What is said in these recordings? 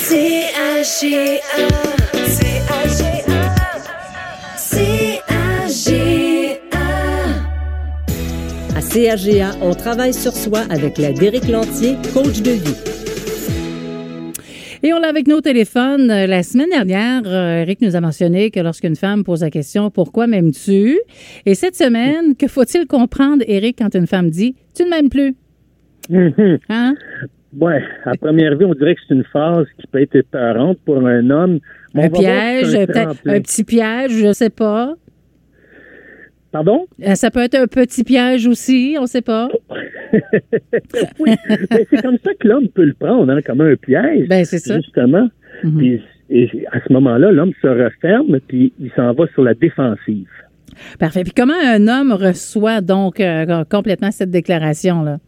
C-A-G-A. À CAGA, on travaille sur soi avec la Déric Lantier, coach de vie. Et on l'a avec nos téléphones. La semaine dernière, Eric nous a mentionné que lorsqu'une femme pose la question « Pourquoi m'aimes-tu? » Et cette semaine, que faut-il comprendre, Eric, quand une femme dit « Tu ne m'aimes plus? » Hein? Ouais, à première vue, on dirait que c'est une phrase qui peut être épeurante pour un homme. Un piège, peut-être un petit piège, je ne sais pas. Pardon? Ça peut être un petit piège aussi, on ne sait pas. Oui, mais c'est comme ça que l'homme peut le prendre, hein, comme un piège. Ben, c'est ça. Justement. Mm-hmm. Puis, et à ce moment-là, l'homme se referme, puis il s'en va sur la défensive. Parfait. Puis comment un homme reçoit donc complètement cette déclaration-là?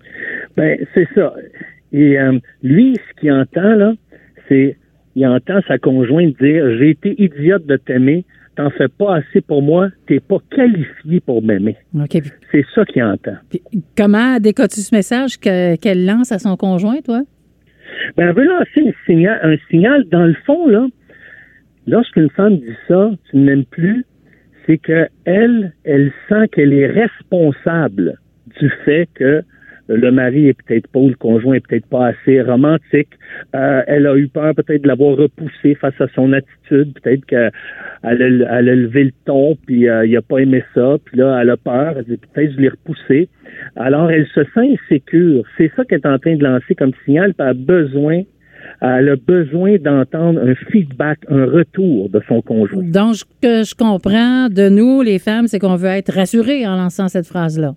Ben, c'est ça. Et lui, ce qu'il entend, là, c'est, il entend sa conjointe dire « J'ai été idiote de t'aimer, t'en fais pas assez pour moi, t'es pas qualifié pour m'aimer. » Okay. C'est ça qu'il entend. Puis, comment décodes-tu ce message qu'elle lance à son conjoint, toi? Ben, elle veut lancer un signal. Dans le fond, là, lorsqu'une femme dit ça, tu ne m'aimes plus, c'est qu'elle sent qu'elle est responsable du fait que le mari est peut-être pas, ou le conjoint est peut-être pas assez romantique. Elle a eu peur peut-être de l'avoir repoussé face à son attitude. Peut-être qu'elle a levé le ton, puis il a pas aimé ça. Puis là, elle a peur. Elle dit peut-être je l'ai repoussé. Alors, elle se sent insécure. C'est ça qu'elle est en train de lancer comme signal. Puis elle a besoin d'entendre un feedback, un retour de son conjoint. Donc, ce que je comprends de nous, les femmes, c'est qu'on veut être rassurées en lançant cette phrase-là.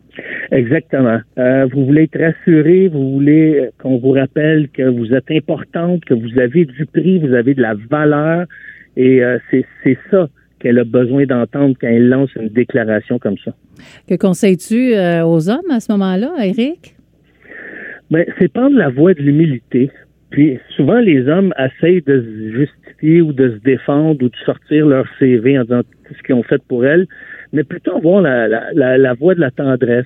Exactement. Vous voulez être rassuré, vous voulez qu'on vous rappelle que vous êtes importante, que vous avez du prix, vous avez de la valeur, et c'est ça qu'elle a besoin d'entendre quand elle lance une déclaration comme ça. Que conseilles-tu aux hommes à ce moment-là, Eric? Ben, c'est prendre la voie de l'humilité. Puis souvent, les hommes essayent de se justifier ou de se défendre ou de sortir leur CV en disant tout ce qu'ils ont fait pour elle, mais plutôt avoir la voie de la tendresse.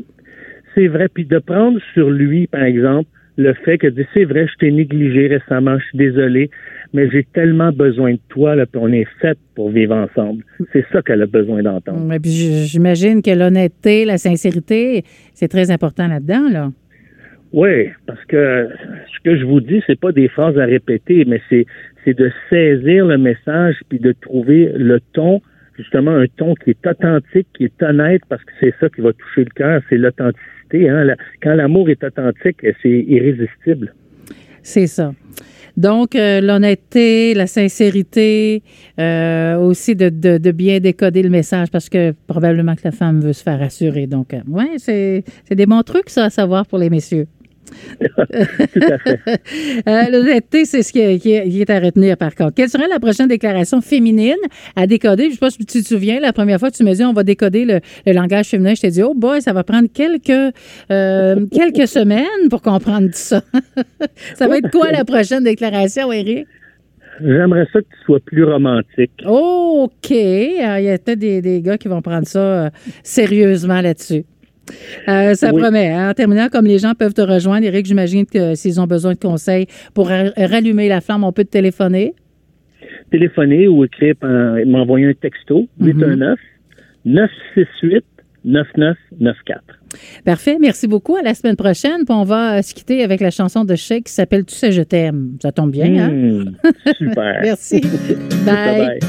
C'est vrai. Puis de prendre sur lui, par exemple, le fait que c'est vrai, je t'ai négligé récemment, je suis désolé, mais j'ai tellement besoin de toi, là, puis on est fait pour vivre ensemble. C'est ça qu'elle a besoin d'entendre. Et puis j'imagine que l'honnêteté, la sincérité, c'est très important là-dedans, là. Oui, parce que ce que je vous dis, c'est pas des phrases à répéter, mais c'est de saisir le message puis de trouver le ton, justement un ton qui est authentique, qui est honnête, parce que c'est ça qui va toucher le cœur, c'est l'authenticité. Hein? Quand l'amour est authentique, c'est irrésistible. C'est ça. Donc, l'honnêteté, la sincérité, aussi de bien décoder le message, parce que probablement que la femme veut se faire rassurer. Donc, ouais, c'est des bons trucs, ça, à savoir pour les messieurs. Tout à fait. L'honnêteté, c'est ce qui est à retenir, par contre. Quelle serait la prochaine déclaration féminine à décoder? Je ne sais pas si tu te souviens, la première fois que tu me dis on va décoder le langage féminin, je t'ai dit, oh boy, ça va prendre quelques semaines pour comprendre tout ça. Ça va être quoi la prochaine déclaration, Eric? J'aimerais ça que tu sois plus romantique. OK. Il y a peut-être des gars qui vont prendre ça sérieusement là-dessus. Ça promet. En terminant, comme les gens peuvent te rejoindre, Eric, j'imagine que s'ils ont besoin de conseils pour rallumer la flamme, on peut te téléphoner. Téléphoner ou écrire, m'envoyer un texto, 819-968-9994. Parfait. Merci beaucoup. À la semaine prochaine. Puis on va se quitter avec la chanson de Shake qui s'appelle « Tu sais, je t'aime ». Ça tombe bien, hein? Super. Merci. Bye. Bye-bye.